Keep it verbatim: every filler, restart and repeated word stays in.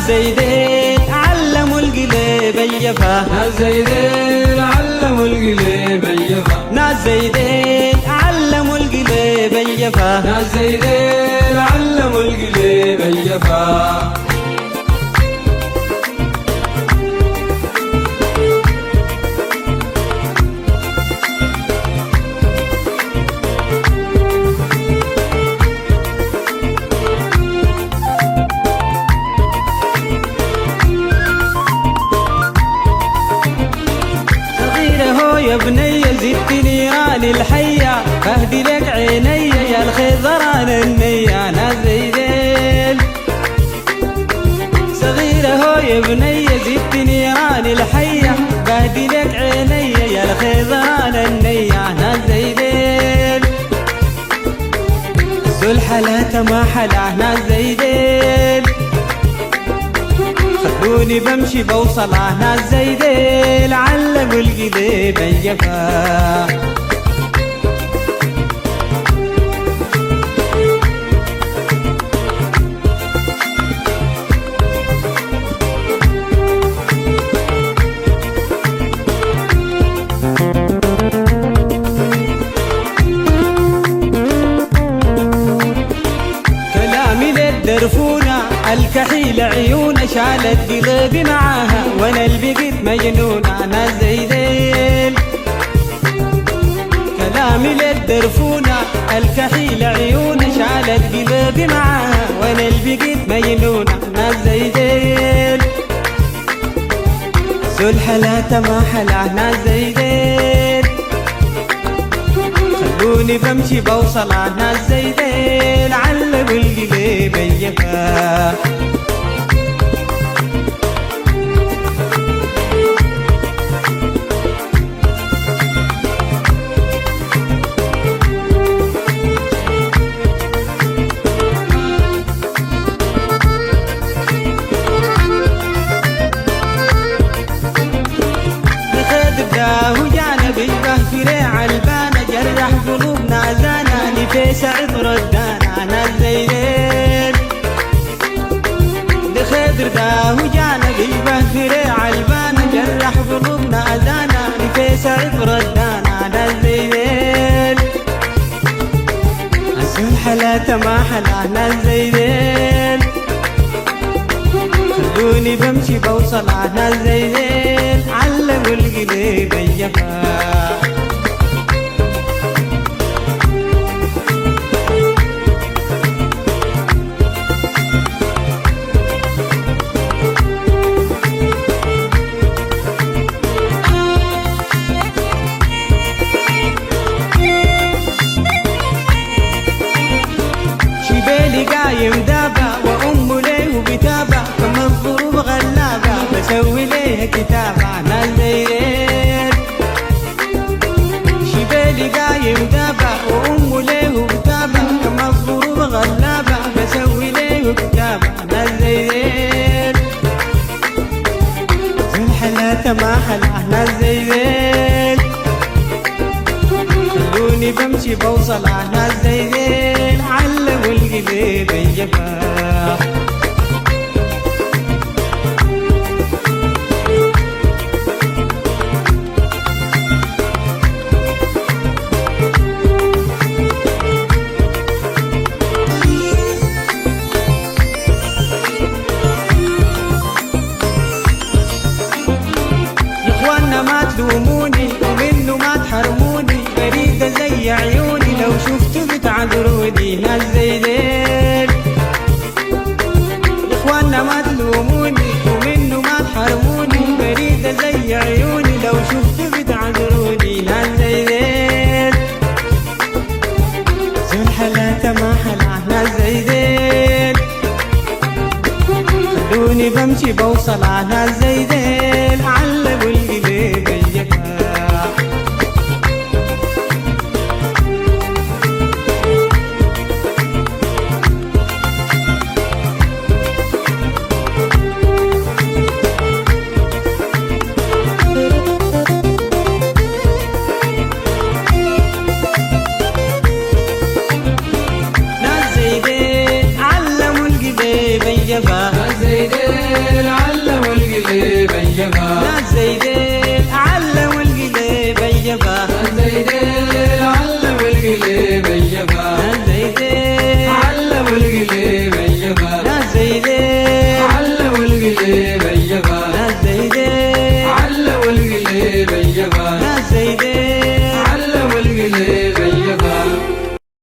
زيدين علموا القلب الجفا، ناس زيدين علموا القلب الجفا، ناس زيدين علموا القلب الجفا، ناس زيدين علموا القلب الجفا. يا بني زدت نيران الحية، اهدي لك عيني يا الخضران النية. ناس زيدين صغيرة هو يا بني زدت نيران الحية، بهدي لك عيني يا الخضران النية. ناس زيدين ذو الحلا ما حلا. ناس زيدين خلوني بمشي بوصل. ناس زيدين علموا القلب الجفا، كلامي للدرفونة الكحيل عيونة شالت قلبي معاها وانا اللي بقيت مجنونة. ناس زيدين كلامي للدرفونة الكحيل عيونة شالت قلبي معاها وانا اللي بقيت مجنونة. ناس زيدين ذو الحلا ما حلا. ناس زيدين خلوني بمشي بوصل. ناس زيدين علموا القلب الجفا، وجانا بالبهفرة عالبانة جرح قلوبنا زانا نفيس عبر الدانا. ناس زيدين لخضر ده وجانا بالبهفرة عالبانة جرح قلوبنا زانا نفيس عبر الدانا. ناس زيدين ذو الحلا ما حلا. ناس زيدين خلوني بمشي بوصل. ناس زيدين علموا القلب الجفا، شبالي قايم دابا وأمه ليه بتابع كم الظروف غلابة بسوي ليها كتابة. ناس زيدين شبالي قايم دابا وأمه ليه بتابع كم الظروف غلابة بسوي ليه كتابة. ناس زيدين ذو الحلا ما حلا. ناس زيدين خلوني بمشي بوصل. ناس زيدين علموا القلب الجفا، يا اخوانا ما تلوموني ومنه ما تحرموني، بريدة زي عيوني لو شفتوا بتعذروني. ناس زيدين يا اخوانا ما تلوموني ومنه ما تحرموني، بريدة زي عيوني لو شفتوا بتعذروني. ناس زيدين ذو الحلا ما حلا. ناس زيدين خلوني بمشي بوصل. ناس زيدين